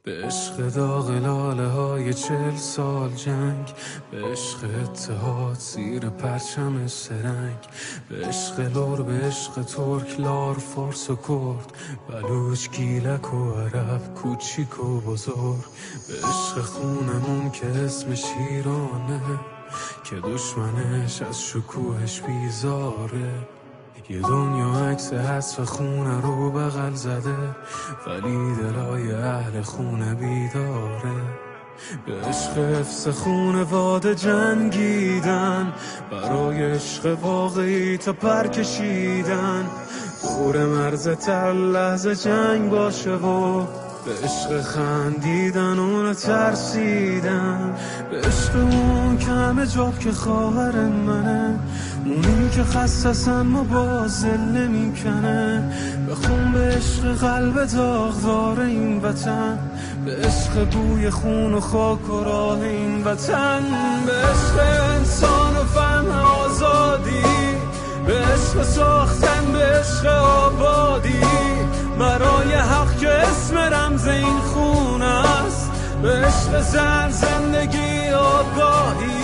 به عشق داغ لاله های 40 سال جنگ، به عشق اتحاد زیر پرچم سرنگ، به عشق لور، به عشق ترک، لار، فارس و کرد، بلوچ، گیلک و عرب، کوچیک و بزرگ، به عشق خونمون که اسمش ایرانه، که دشمنش از شکوهش بیزاره. یه دنیا عکس حذف خونه رو بغل زده، ولی دلای اهل خونه بیداره. به عشق حفظ خونواده جنگیدن، برای عشق واقعی تا پر کشیدن. دور مرز تر لحظه جنگ باشه و به عشق خندیدن و نترسیدن. به عشق اون که همه جاب که خواهر منه، اونی که خستسن و بازل نمیکنه. بخون به عشق قلب داغدار این وطن، به عشق بوی خون و خاک و راه این وطن. به عشق انسان و فهم آزادی، به عشق ساختن، به عشق آبادی، برای حق که اسم رمز این خون است. به عشق زن، زندگی، آگاهی.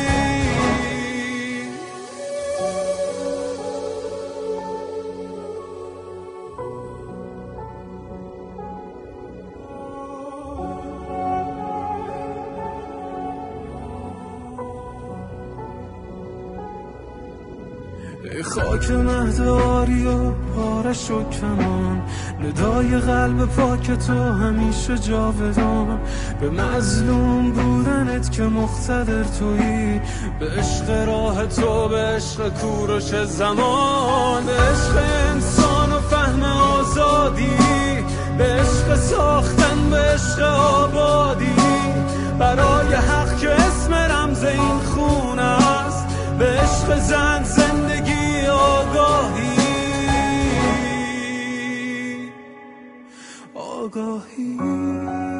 ای خاک مهداری و پارش و کمان، ندای قلب پاک تو همیشه جاودان. به مظلوم بودنت که مقتدر تویی، به عشق راه تو، به عشق کوروش زمان. به عشق انسان و فهم آزادی، به عشق ساختن، به عشق آبادی، برای حق که اسم رمز این خون است. به عشق زن، زندگی، آگاهی. آگاهی.